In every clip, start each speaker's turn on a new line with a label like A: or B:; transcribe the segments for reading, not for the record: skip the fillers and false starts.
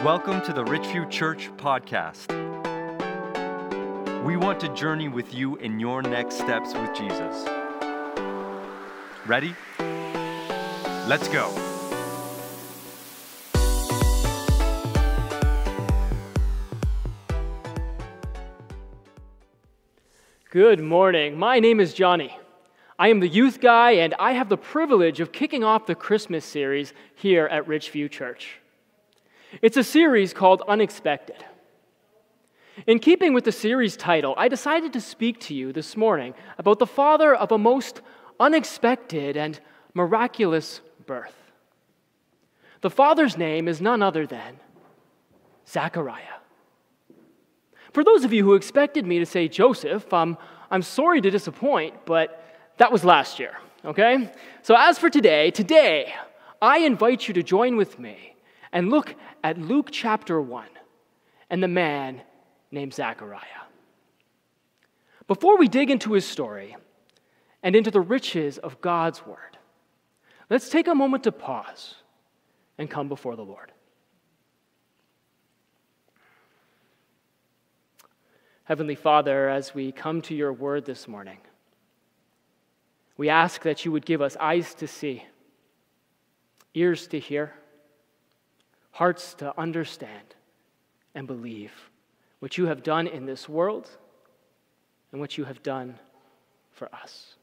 A: Welcome to the Richview Church podcast. We want to journey with you in your next steps with Jesus. Ready? Let's go.
B: Good morning. My name is Johnny. I am the youth guy, and I have the privilege of kicking off the Christmas series here at Richview Church. It's a series called Unexpected. In keeping with the series title, I decided to speak to you this morning about the father of a most unexpected and miraculous birth. The father's name is none other than Zachariah. For those of you who expected me to say Joseph, I'm sorry to disappoint, but that was last year, okay? So as for today, I invite you to join with me and look at Luke chapter 1 and the man named Zachariah. Before we dig into his story and into the riches of God's word, let's take a moment to pause and come before the Lord. Heavenly Father, as we come to your word this morning, we ask that you would give us eyes to see, ears to hear, hearts to understand and believe what you have done in this world and what you have done for us.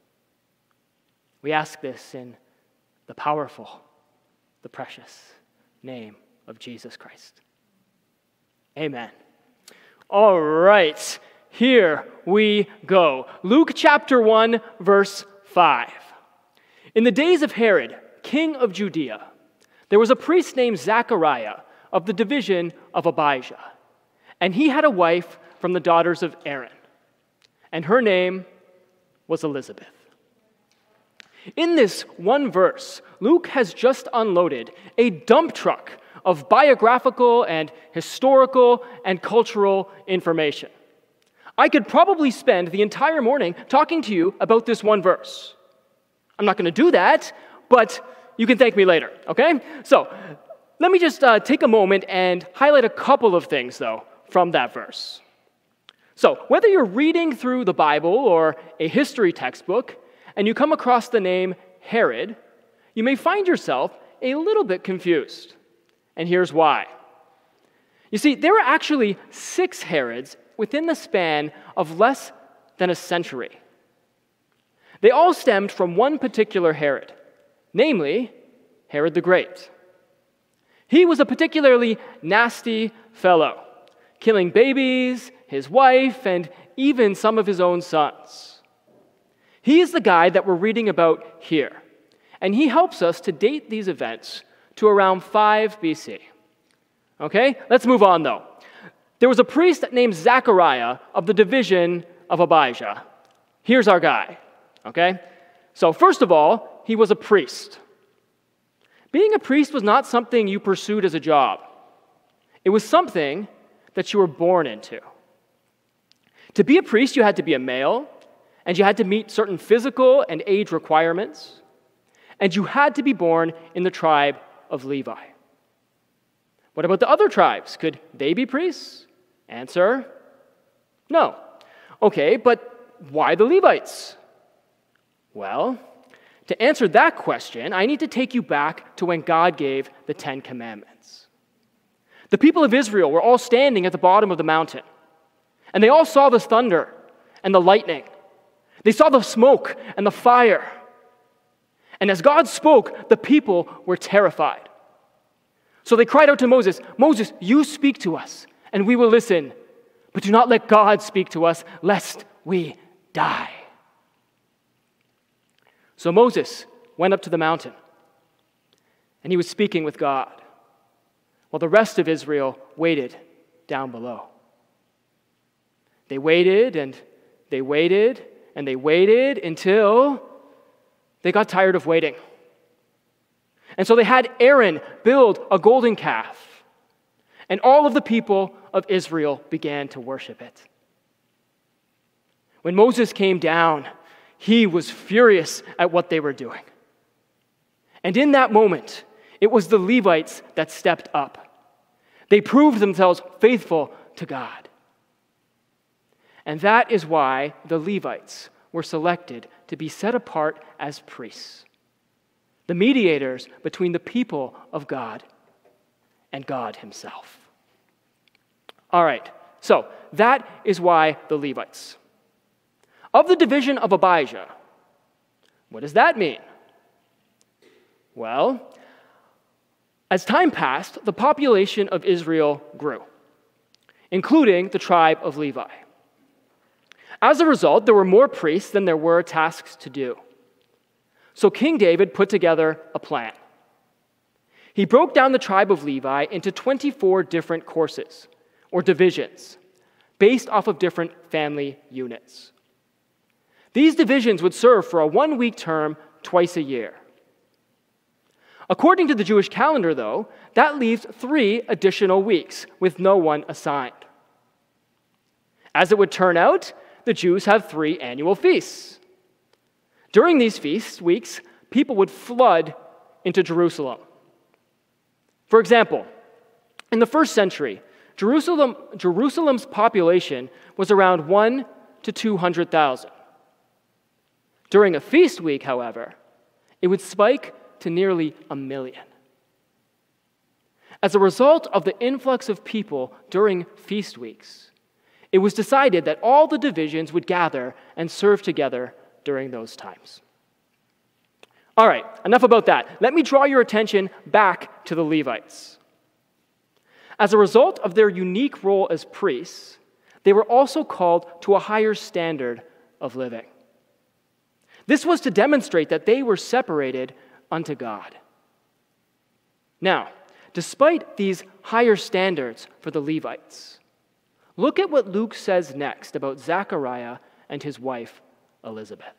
B: We ask this in the powerful, the precious name of Jesus Christ. Amen. All right, here we go. Luke chapter 1, verse 5. In the days of Herod, king of Judea, there was a priest named Zachariah of the division of Abijah, and he had a wife from the daughters of Aaron, and her name was Elizabeth. In this one verse, Luke has just unloaded a dump truck of biographical and historical and cultural information. I could probably spend the entire morning talking to you about this one verse. I'm not going to do that, but you can thank me later, okay? So let me just take a moment and highlight a couple of things, though, from that verse. So whether you're reading through the Bible or a history textbook, and you come across the name Herod, you may find yourself a little bit confused. And here's why. You see, there were actually 6 Herods within the span of less than a century. They all stemmed from one particular Herod, namely Herod the Great. He was a particularly nasty fellow, killing babies, his wife, and even some of his own sons. He is the guy that we're reading about here, and he helps us to date these events to around 5 BC. Okay, let's move on though. There was a priest named Zachariah of the division of Abijah. Here's our guy, okay? So first of all, he was a priest. Being a priest was not something you pursued as a job. It was something that you were born into. To be a priest, you had to be a male, and you had to meet certain physical and age requirements, and you had to be born in the tribe of Levi. What about the other tribes? Could they be priests? Answer, no. Okay, but why the Levites? Well, to answer that question, I need to take you back to when God gave the 10 Commandments. The people of Israel were all standing at the bottom of the mountain, and they all saw the thunder and the lightning. They saw the smoke and the fire. And as God spoke, the people were terrified. So they cried out to Moses, "Moses, you speak to us, and we will listen. But do not let God speak to us, lest we die." So Moses went up to the mountain, and he was speaking with God, while the rest of Israel waited down below. They waited, and they waited, and they waited until they got tired of waiting. And so they had Aaron build a golden calf, and all of the people of Israel began to worship it. When Moses came down, he was furious at what they were doing. And in that moment, it was the Levites that stepped up. They proved themselves faithful to God. And that is why the Levites were selected to be set apart as priests, the mediators between the people of God and God himself. All right, so that is why the Levites. Of the division of Abijah, what does that mean? Well, as time passed, the population of Israel grew, including the tribe of Levi. As a result, there were more priests than there were tasks to do. So King David put together a plan. He broke down the tribe of Levi into 24 different courses, or divisions, based off of different family units. These divisions would serve for a 1-week term twice a year. According to the Jewish calendar, though, that leaves 3 additional weeks with no one assigned. As it would turn out, the Jews have 3 annual feasts. During these feast weeks, people would flood into Jerusalem. For example, in the first century, Jerusalem's population was around 1 to 200,000. During a feast week, however, it would spike to nearly 1 million. As a result of the influx of people during feast weeks, it was decided that all the divisions would gather and serve together during those times. All right, enough about that. Let me draw your attention back to the Levites. As a result of their unique role as priests, they were also called to a higher standard of living. This was to demonstrate that they were separated unto God. Now, despite these higher standards for the Levites, look at what Luke says next about Zechariah and his wife, Elizabeth.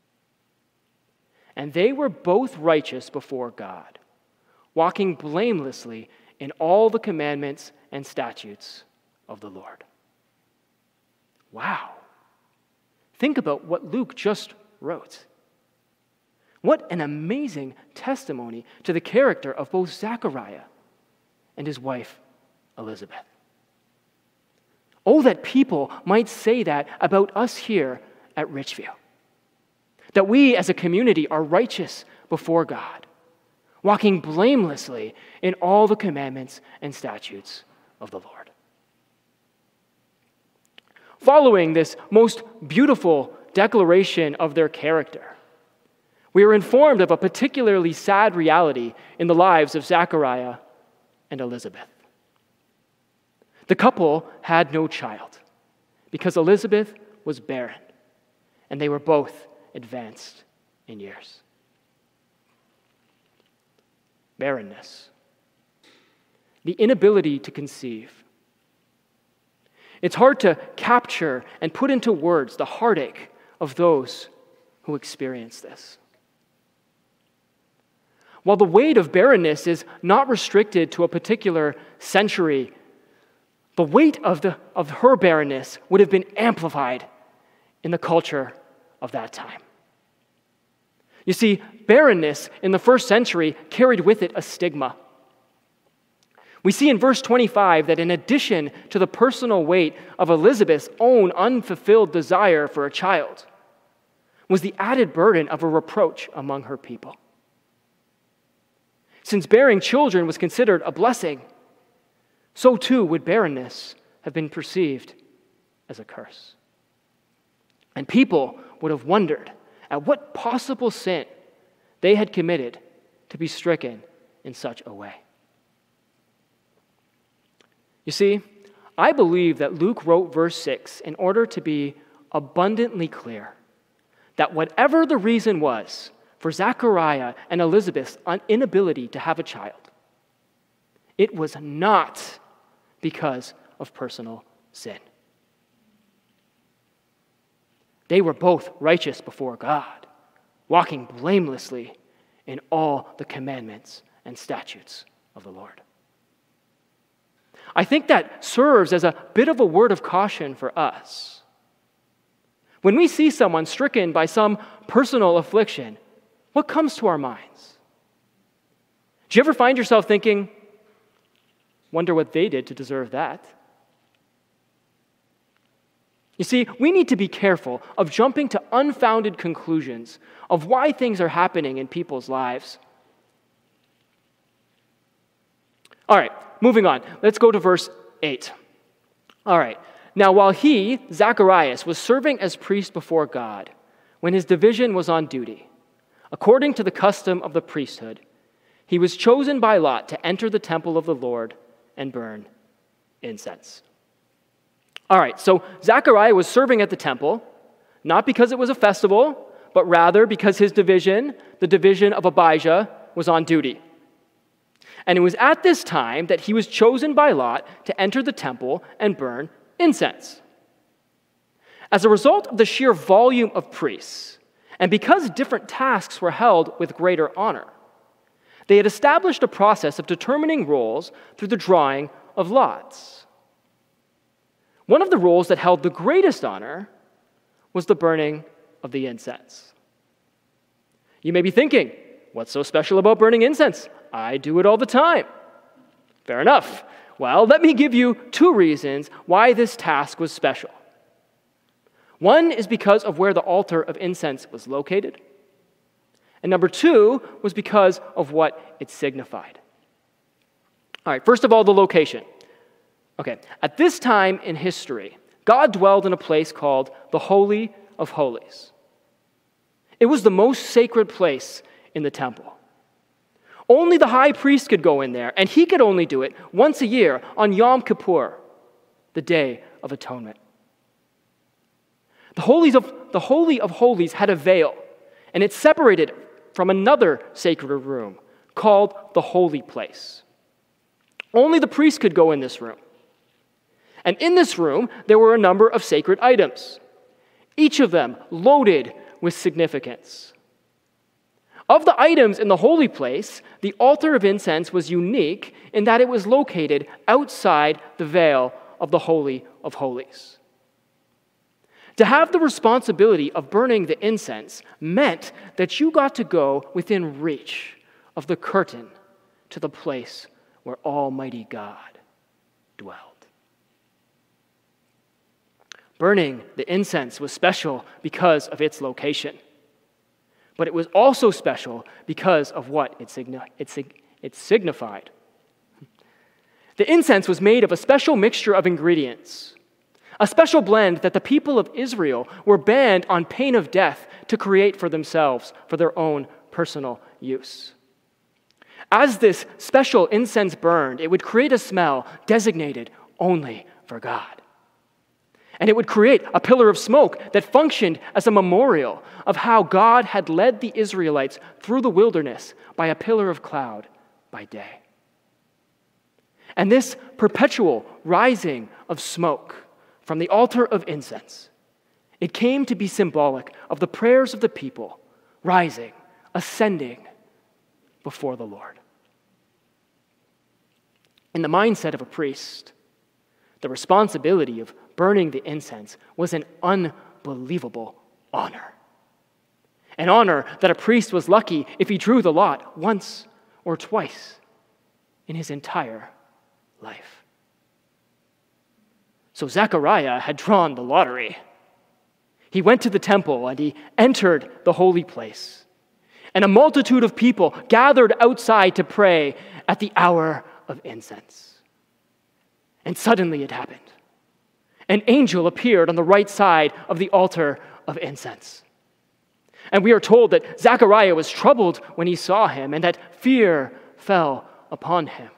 B: And they were both righteous before God, walking blamelessly in all the commandments and statutes of the Lord. Wow. Think about what Luke just wrote. What an amazing testimony to the character of both Zechariah and his wife, Elizabeth. Oh, that people might say that about us here at Richview. That we as a community are righteous before God, walking blamelessly in all the commandments and statutes of the Lord. Following this most beautiful declaration of their character, we are informed of a particularly sad reality in the lives of Zechariah and Elizabeth. The couple had no child because Elizabeth was barren, and they were both advanced in years. Barrenness. The inability to conceive. It's hard to capture and put into words the heartache of those who experience this. While the weight of barrenness is not restricted to a particular century, the weight of her barrenness would have been amplified in the culture of that time. You see, barrenness in the first century carried with it a stigma. We see in verse 25 that in addition to the personal weight of Elizabeth's own unfulfilled desire for a child, was the added burden of a reproach among her people. Since bearing children was considered a blessing, so too would barrenness have been perceived as a curse. And people would have wondered at what possible sin they had committed to be stricken in such a way. You see, I believe that Luke wrote verse 6 in order to be abundantly clear that whatever the reason was for Zechariah and Elizabeth's inability to have a child, it was not because of personal sin. They were both righteous before God, walking blamelessly in all the commandments and statutes of the Lord. I think that serves as a bit of a word of caution for us. When we see someone stricken by some personal affliction, what comes to our minds? Do you ever find yourself thinking, Wonder what they did to deserve that. You see, we need to be careful of jumping to unfounded conclusions of why things are happening in people's lives. All right, moving on. Let's go to verse 8. All right. Now, while he, Zacharias, was serving as priest before God, when his division was on duty, according to the custom of the priesthood, he was chosen by lot to enter the temple of the Lord and burn incense. All right, so Zechariah was serving at the temple, not because it was a festival, but rather because his division, the division of Abijah, was on duty. And it was at this time that he was chosen by lot to enter the temple and burn incense. As a result of the sheer volume of priests, and because different tasks were held with greater honor, they had established a process of determining roles through the drawing of lots. One of the roles that held the greatest honor was the burning of the incense. You may be thinking, what's so special about burning incense? I do it all the time. Fair enough. Well, let me give you 2 reasons why this task was special. One is because of where the altar of incense was located. And number 2 was because of what it signified. All right, first of all, the location. Okay, at this time in history, God dwelled in a place called the Holy of Holies. It was the most sacred place in the temple. Only the high priest could go in there, and he could only do it once a year on Yom Kippur, the Day of Atonement. The Holy of Holies had a veil, and it separated from another sacred room called the Holy Place. Only the priest could go in this room. And in this room, there were a number of sacred items, each of them loaded with significance. Of the items in the holy place, the altar of incense was unique in that it was located outside the veil of the Holy of Holies. To have the responsibility of burning the incense meant that you got to go within reach of the curtain to the place where Almighty God dwelled. Burning the incense was special because of its location. But it was also special because of what it signified. The incense was made of a special mixture of ingredients, a special blend that the people of Israel were banned on pain of death to create for themselves for their own personal use. As this special incense burned, it would create a smell designated only for God. And it would create a pillar of smoke that functioned as a memorial of how God had led the Israelites through the wilderness by a pillar of cloud by day. And this perpetual rising of smoke from the altar of incense, it came to be symbolic of the prayers of the people rising, ascending before the Lord. In the mindset of a priest, the responsibility of burning the incense was an unbelievable honor. An honor that a priest was lucky if he drew the lot once or twice in his entire life. So Zechariah had drawn the lottery. He went to the temple and he entered the holy place. And a multitude of people gathered outside to pray at the hour of incense. And suddenly it happened. An angel appeared on the right side of the altar of incense. And we are told that Zechariah was troubled when he saw him and that fear fell upon him.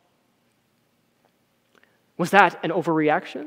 B: Was that an overreaction?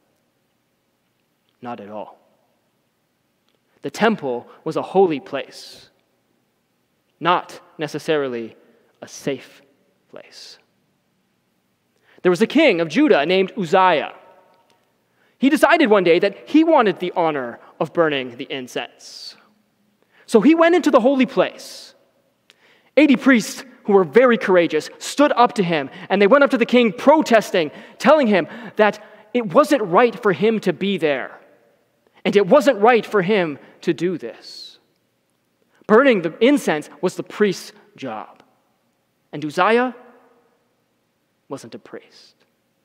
B: Not at all. The temple was a holy place, not necessarily a safe place. There was a king of Judah named Uzziah. He decided one day that he wanted the honor of burning the incense. So he went into the holy place. 80 priests who were very courageous stood up to him, and they went up to the king protesting, telling him that it wasn't right for him to be there, and it wasn't right for him to do this. Burning the incense was the priest's job. And Uzziah, wasn't a priest.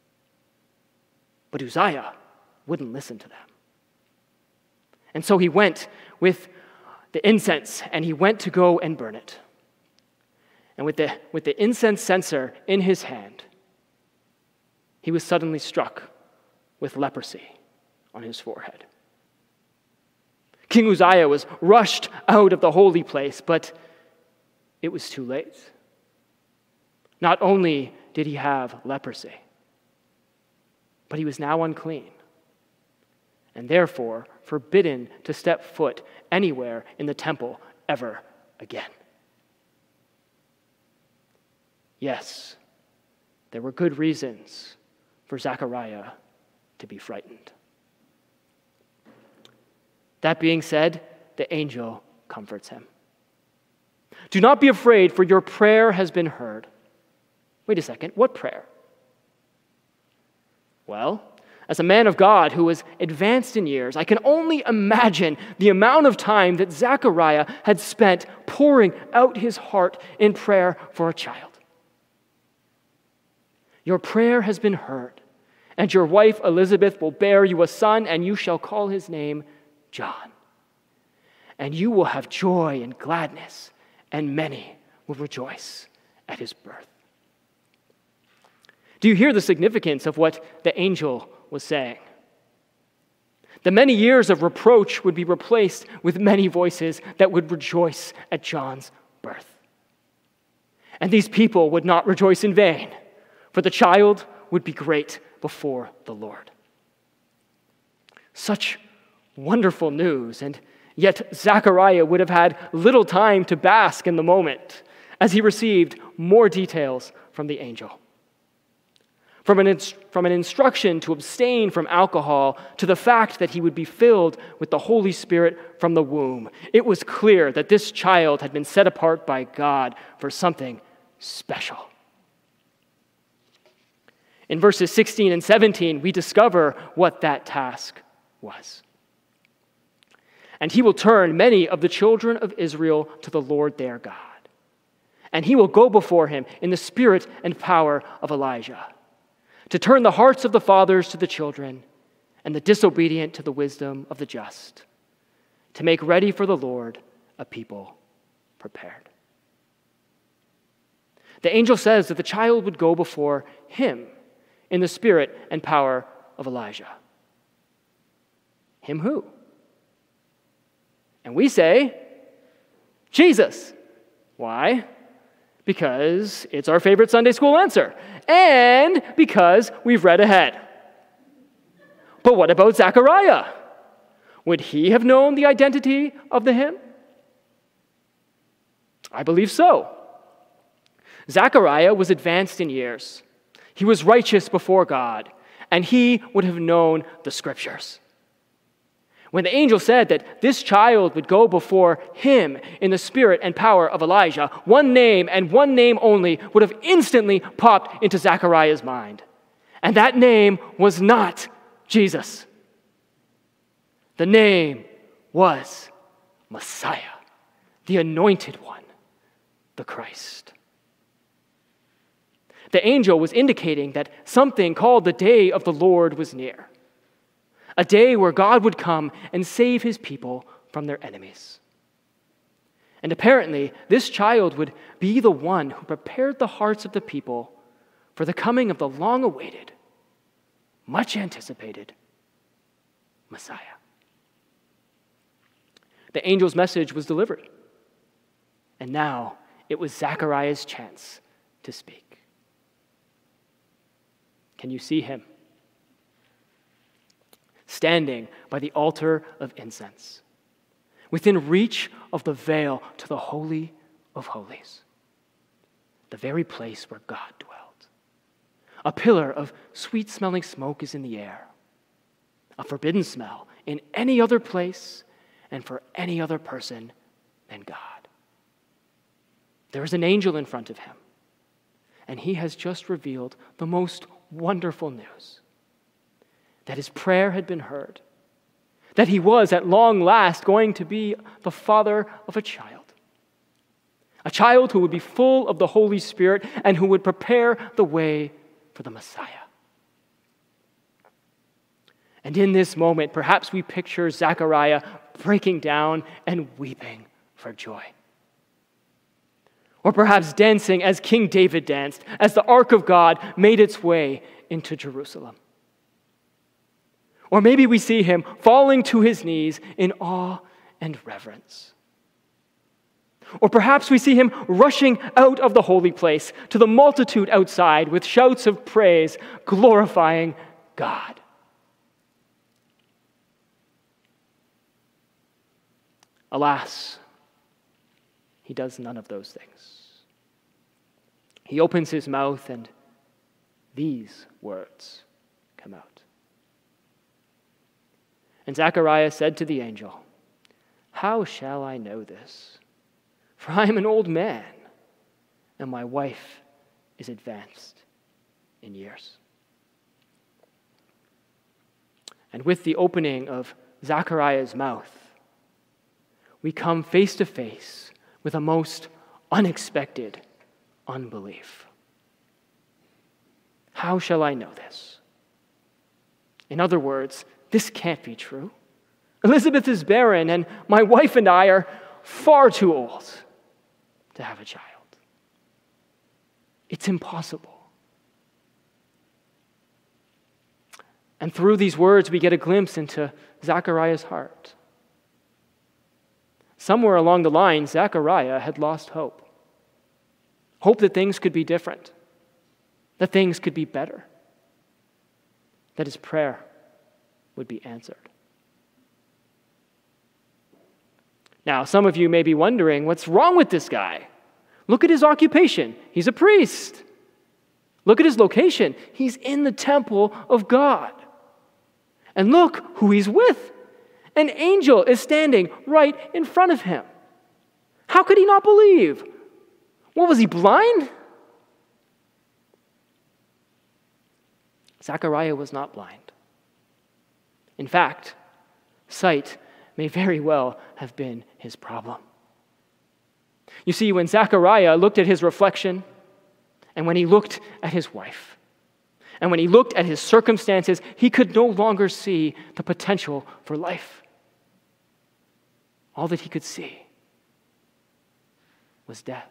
B: But Uzziah wouldn't listen to them. And so he went with the incense, and he went to go and burn it. And with the incense censer in his hand, he was suddenly struck with leprosy on his forehead. King Uzziah was rushed out of the holy place, but it was too late. Not only did he have leprosy, but he was now unclean, and therefore forbidden to step foot anywhere in the temple ever again. Yes, there were good reasons for Zechariah to be frightened. That being said, the angel comforts him. Do not be afraid, for your prayer has been heard. Wait a second, what prayer? Well, as a man of God who was advanced in years, I can only imagine the amount of time that Zechariah had spent pouring out his heart in prayer for a child. Your prayer has been heard, and your wife Elizabeth will bear you a son, and you shall call his name John. And you will have joy and gladness, and many will rejoice at his birth. Do you hear the significance of what the angel was saying? The many years of reproach would be replaced with many voices that would rejoice at John's birth. And these people would not rejoice in vain, for the child would be great before the Lord. Such wonderful news, and yet Zechariah would have had little time to bask in the moment as he received more details from the angel. From an instruction to abstain from alcohol to the fact that he would be filled with the Holy Spirit from the womb, it was clear that this child had been set apart by God for something special. In verses 16 and 17, we discover what that task was. And he will turn many of the children of Israel to the Lord their God. And he will go before him in the spirit and power of Elijah, to turn the hearts of the fathers to the children, and the disobedient to the wisdom of the just, to make ready for the Lord a people prepared. The angel says that the child would go before him in the spirit and power of Elijah. Him who? And we say, Jesus. Why? Because it's our favorite Sunday school answer, and because we've read ahead. But what about Zechariah? Would he have known the identity of the hymn? I believe so. Zechariah was advanced in years. He was righteous before God, and he would have known the scriptures. When the angel said that this child would go before him in the spirit and power of Elijah, one name and one name only would have instantly popped into Zechariah's mind. And that name was not Jesus. The name was Messiah, the anointed one, the Christ. The angel was indicating that something called the day of the Lord was near. A day where God would come and save his people from their enemies. And apparently, this child would be the one who prepared the hearts of the people for the coming of the long-awaited, much-anticipated Messiah. The angel's message was delivered, and now it was Zechariah's chance to speak. Can you see him? Standing by the altar of incense, within reach of the veil to the Holy of Holies, the very place where God dwelt. A pillar of sweet-smelling smoke is in the air, a forbidden smell in any other place and for any other person than God. There is an angel in front of him, and he has just revealed the most wonderful news. That his prayer had been heard, that he was at long last going to be the father of a child who would be full of the Holy Spirit and who would prepare the way for the Messiah. And in this moment, perhaps we picture Zechariah breaking down and weeping for joy. Or perhaps dancing as King David danced, as the ark of God made its way into Jerusalem. Or maybe we see him falling to his knees in awe and reverence. Or perhaps we see him rushing out of the holy place to the multitude outside with shouts of praise, glorifying God. Alas, he does none of those things. He opens his mouth and these words come out. And Zechariah said to the angel, "How shall I know this? For I am an old man, and my wife is advanced in years." And with the opening of Zechariah's mouth, we come face to face with a most unexpected unbelief. How shall I know this? In other words, this can't be true. Elizabeth is barren, and my wife and I are far too old to have a child. It's impossible. And through these words, we get a glimpse into Zechariah's heart. Somewhere along the line, Zechariah had lost hope. Hope that things could be different, that things could be better, that his prayer would be answered. Now, some of you may be wondering, what's wrong with this guy? Look at his occupation. He's a priest. Look at his location. He's in the temple of God. And look who he's with. An angel is standing right in front of him. How could he not believe? What, was he blind? Zechariah was not blind. In fact, sight may very well have been his problem. You see, when Zechariah looked at his reflection, and when he looked at his wife, and when he looked at his circumstances, he could no longer see the potential for life. All that he could see was death.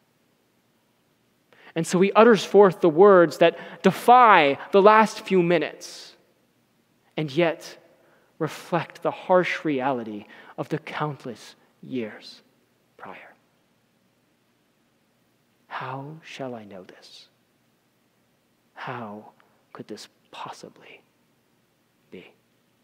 B: And so he utters forth the words that defy the last few minutes, and yet reflect the harsh reality of the countless years prior. How shall I know this? How could this possibly be?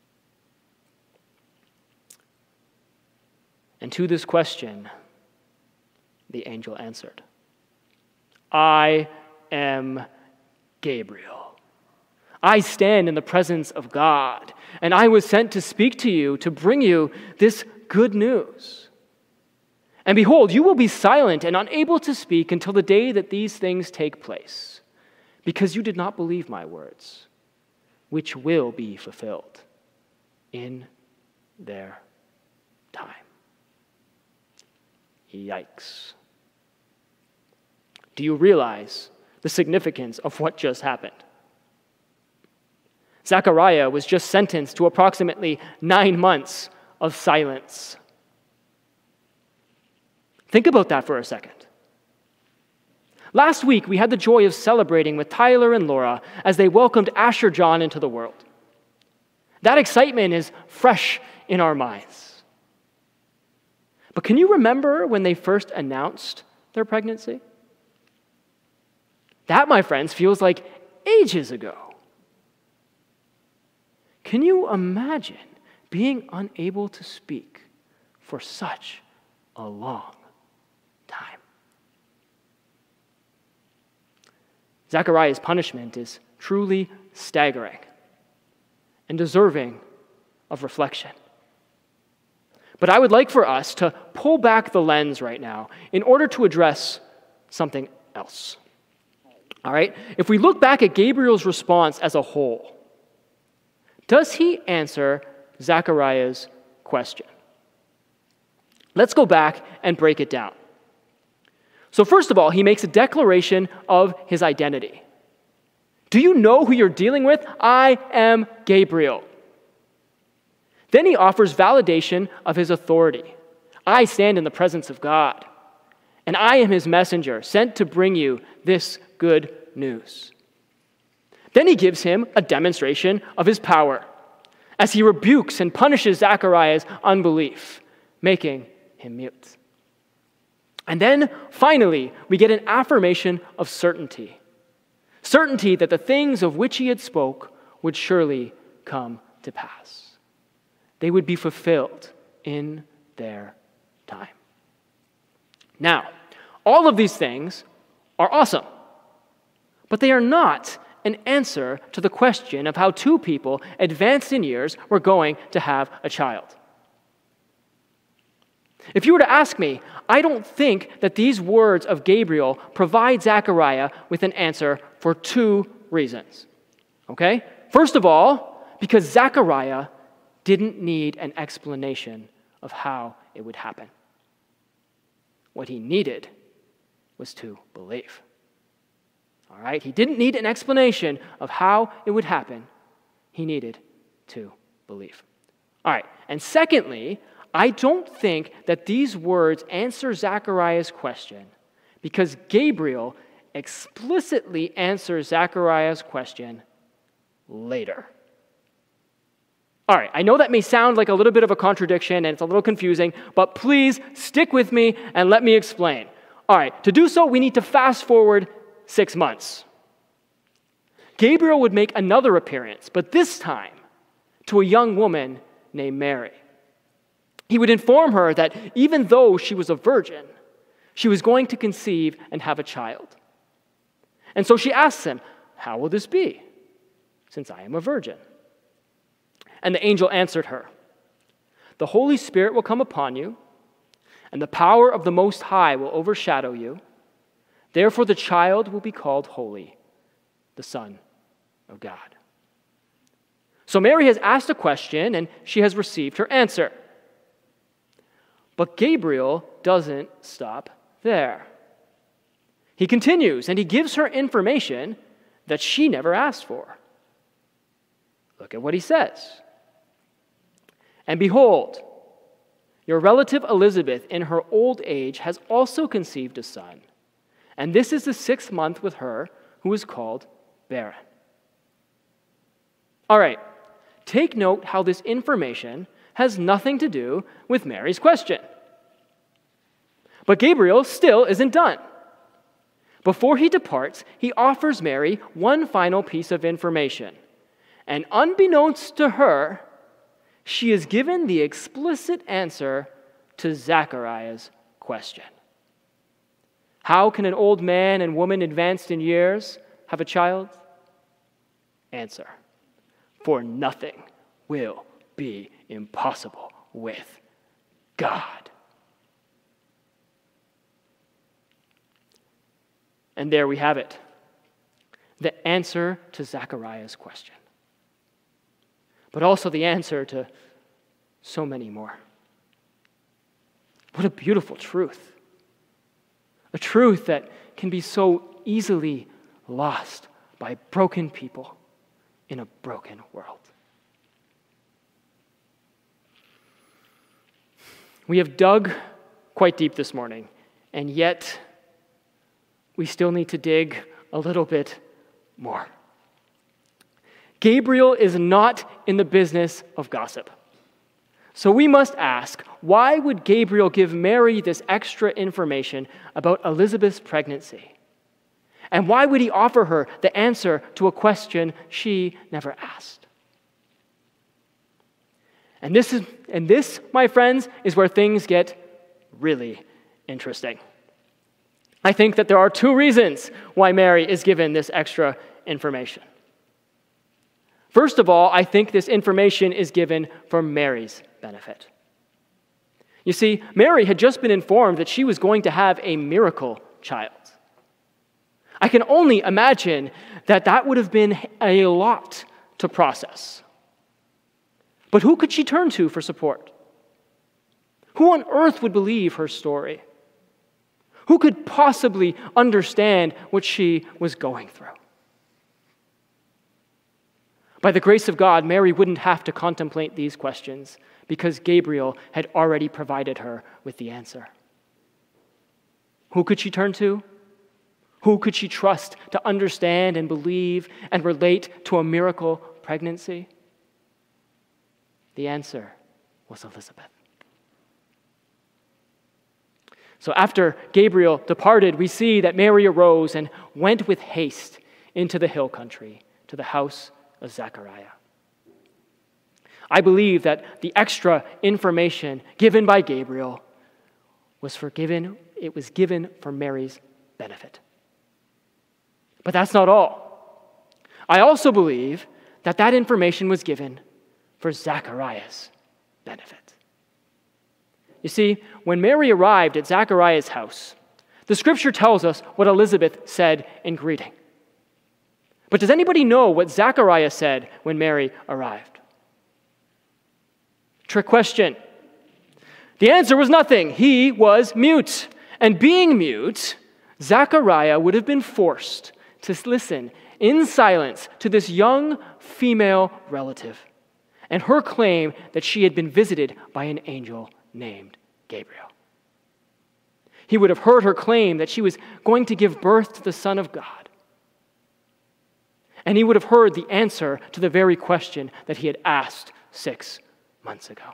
B: And to this question, the angel answered, "I am Gabriel. I stand in the presence of God, and I was sent to speak to you, to bring you this good news. And behold, you will be silent and unable to speak until the day that these things take place, because you did not believe my words, which will be fulfilled in their time." Yikes. Do you realize the significance of what just happened? Zechariah was just sentenced to approximately 9 months of silence. Think about that for a second. Last week, we had the joy of celebrating with Tyler and Laura as they welcomed Asher John into the world. That excitement is fresh in our minds. But can you remember when they first announced their pregnancy? That, my friends, feels like ages ago. Can you imagine being unable to speak for such a long time? Zechariah's punishment is truly staggering and deserving of reflection. But I would like for us to pull back the lens right now in order to address something else. All right? If we look back at Gabriel's response as a whole, does he answer Zechariah's question? Let's go back and break it down. So first of all, he makes a declaration of his identity. Do you know who you're dealing with? I am Gabriel. Then he offers validation of his authority. I stand in the presence of God, and I am his messenger, sent to bring you this good news. Then he gives him a demonstration of his power as he rebukes and punishes Zechariah's unbelief, making him mute. And then, finally, we get an affirmation of certainty. Certainty that the things of which he had spoke would surely come to pass. They would be fulfilled in their time. Now, all of these things are awesome, but they are not an answer to the question of how two people advanced in years were going to have a child. If you were to ask me, I don't think that these words of Gabriel provide Zechariah with an answer for two reasons. Okay? First of all, because Zechariah didn't need an explanation of how it would happen. What he needed was to believe. All right? He didn't need an explanation of how it would happen. He needed to believe. All right. And secondly, I don't think that these words answer Zechariah's question because Gabriel explicitly answers Zechariah's question later. All right, I know that may sound like a little bit of a contradiction and it's a little confusing, but please stick with me and let me explain. All right, to do so, we need to fast forward 6 months. Gabriel would make another appearance, but this time to a young woman named Mary. He would inform her that even though she was a virgin, she was going to conceive and have a child. And so she asks him, "How will this be, since I am a virgin?" And the angel answered her, "The Holy Spirit will come upon you, and the power of the Most High will overshadow you. Therefore the child will be called Holy, the Son of God." So Mary has asked a question, and she has received her answer. But Gabriel doesn't stop there. He continues, and he gives her information that she never asked for. Look at what he says. "And behold, your relative Elizabeth in her old age has also conceived a son, and this is the 6th month with her who is called barren." All right, take note how this information has nothing to do with Mary's question. But Gabriel still isn't done. Before he departs, he offers Mary one final piece of information. And unbeknownst to her, she is given the explicit answer to Zechariah's question. How can an old man and woman advanced in years have a child? Answer: for nothing will be impossible with God. And there we have it, the answer to Zechariah's question, but also the answer to so many more. What a beautiful truth. A truth that can be so easily lost by broken people in a broken world. We have dug quite deep this morning, and yet we still need to dig a little bit more. Gabriel is not in the business of gossip. So we must ask, why would Gabriel give Mary this extra information about Elizabeth's pregnancy? And why would he offer her the answer to a question she never asked? And this, my friends, is where things get really interesting. I think that there are two reasons why Mary is given this extra information. First of all, I think this information is given for Mary's benefit. You see, Mary had just been informed that she was going to have a miracle child. I can only imagine that that would have been a lot to process. But who could she turn to for support? Who on earth would believe her story? Who could possibly understand what she was going through? By the grace of God, Mary wouldn't have to contemplate these questions because Gabriel had already provided her with the answer. Who could she turn to? Who could she trust to understand and believe and relate to a miracle pregnancy? The answer was Elizabeth. So after Gabriel departed, we see that Mary arose and went with haste into the hill country to the house of Zechariah. I believe that the extra information given by Gabriel was given for Mary's benefit. But that's not all. I also believe that information was given for Zechariah's benefit. You see, when Mary arrived at Zechariah's house, the scripture tells us what Elizabeth said in greeting. But does anybody know what Zechariah said when Mary arrived? Trick question. The answer was nothing. He was mute. And being mute, Zechariah would have been forced to listen in silence to this young female relative and her claim that she had been visited by an angel named Gabriel. He would have heard her claim that she was going to give birth to the Son of God. And he would have heard the answer to the very question that he had asked 6 months ago.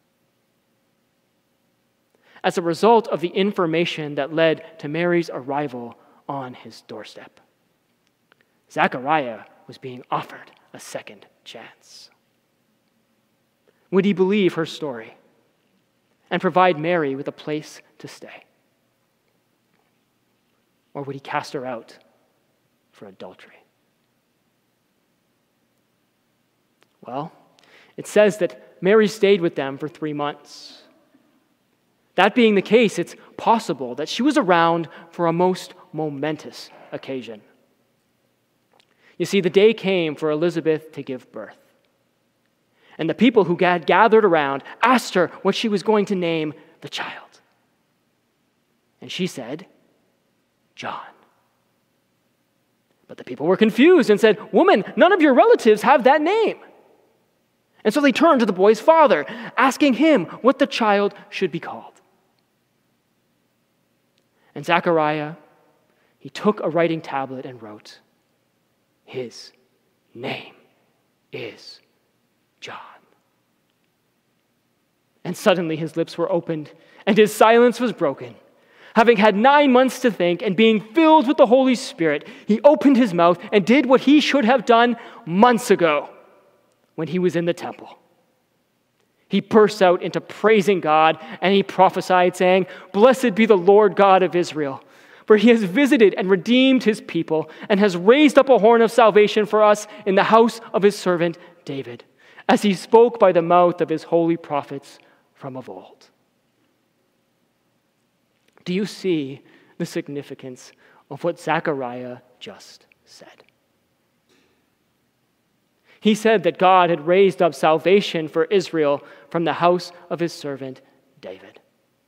B: As a result of the information that led to Mary's arrival on his doorstep, Zechariah was being offered a second chance. Would he believe her story and provide Mary with a place to stay? Or would he cast her out for adultery? Well, it says that Mary stayed with them for 3 months. That being the case, it's possible that she was around for a most momentous occasion. You see, the day came for Elizabeth to give birth. And the people who had gathered around asked her what she was going to name the child. And she said, John. But the people were confused and said, Woman, none of your relatives have that name. And so they turned to the boy's father, asking him what the child should be called. And Zechariah, he took a writing tablet and wrote, His name is John. And suddenly his lips were opened, and his silence was broken. Having had 9 months to think and being filled with the Holy Spirit, he opened his mouth and did what he should have done months ago when he was in the temple. He burst out into praising God, and he prophesied, saying, Blessed be the Lord God of Israel, for he has visited and redeemed his people and has raised up a horn of salvation for us in the house of his servant David, as he spoke by the mouth of his holy prophets from of old. Do you see the significance of what Zechariah just said? He said that God had raised up salvation for Israel from the house of his servant David.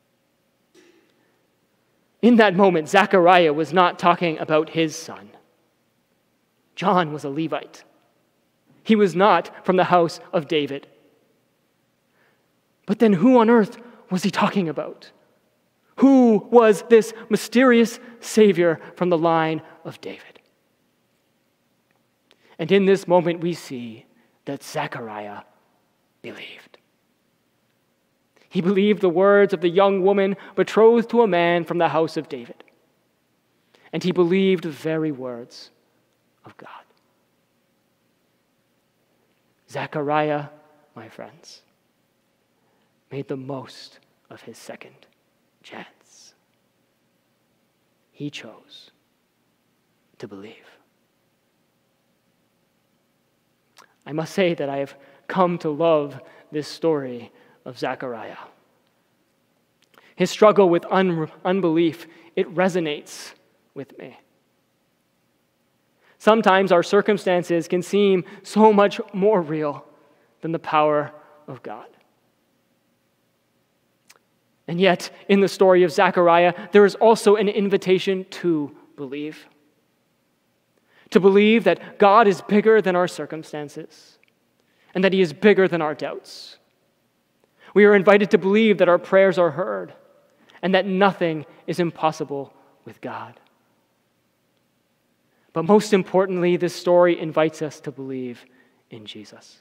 B: In that moment, Zechariah was not talking about his son. John was a Levite. He was not from the house of David. But then who on earth was he talking about? Who was this mysterious Savior from the line of David? And in this moment we see that Zechariah believed. He believed the words of the young woman betrothed to a man from the house of David. And he believed the very words of God. Zechariah, my friends, made the most of his second chance. He chose to believe. I must say that I have come to love this story of Zechariah. His struggle with unbelief, it resonates with me. Sometimes our circumstances can seem so much more real than the power of God. And yet, in the story of Zechariah, there is also an invitation to believe. to believe that God is bigger than our circumstances and that He is bigger than our doubts. We are invited to believe that our prayers are heard and that nothing is impossible with God. But most importantly, this story invites us to believe in Jesus.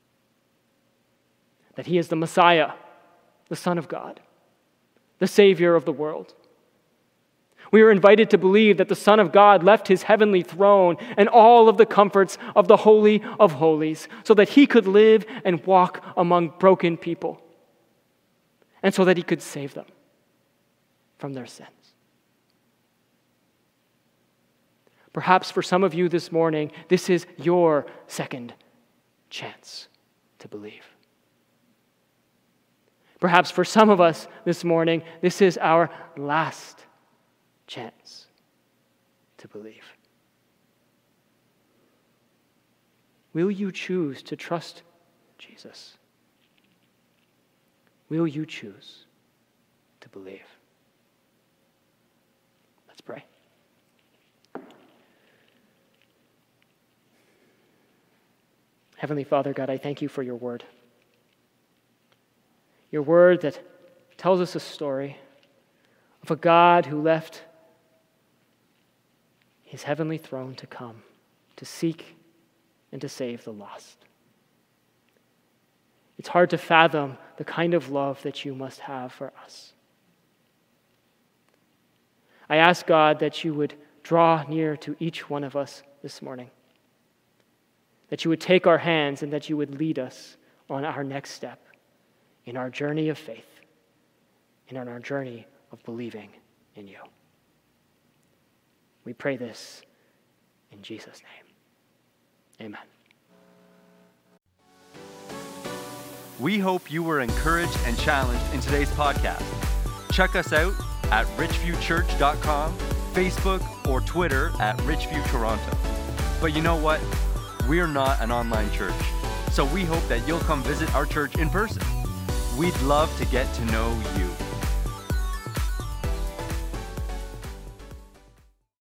B: That He is the Messiah, the Son of God, the Savior of the world. We are invited to believe that the Son of God left His heavenly throne and all of the comforts of the Holy of Holies so that He could live and walk among broken people and so that He could save them from their sins. Perhaps for some of you this morning, this is your second chance to believe. Perhaps for some of us this morning, this is our last chance to believe. Will you choose to trust Jesus? Will you choose to believe? Let's pray. Heavenly Father, God, I thank You for Your word. Your word that tells us a story of a God who left His heavenly throne to come, to seek and to save the lost. It's hard to fathom the kind of love that You must have for us. I ask, God, that You would draw near to each one of us this morning, that You would take our hands and that You would lead us on our next step in our journey of faith and on our journey of believing in You. We pray this in Jesus' name. Amen.
A: We hope you were encouraged and challenged in today's podcast. Check us out at richviewchurch.com, Facebook, or Twitter at richviewtoronto. But you know what? We're not an online church, so we hope that you'll come visit our church in person. We'd love to get to know you.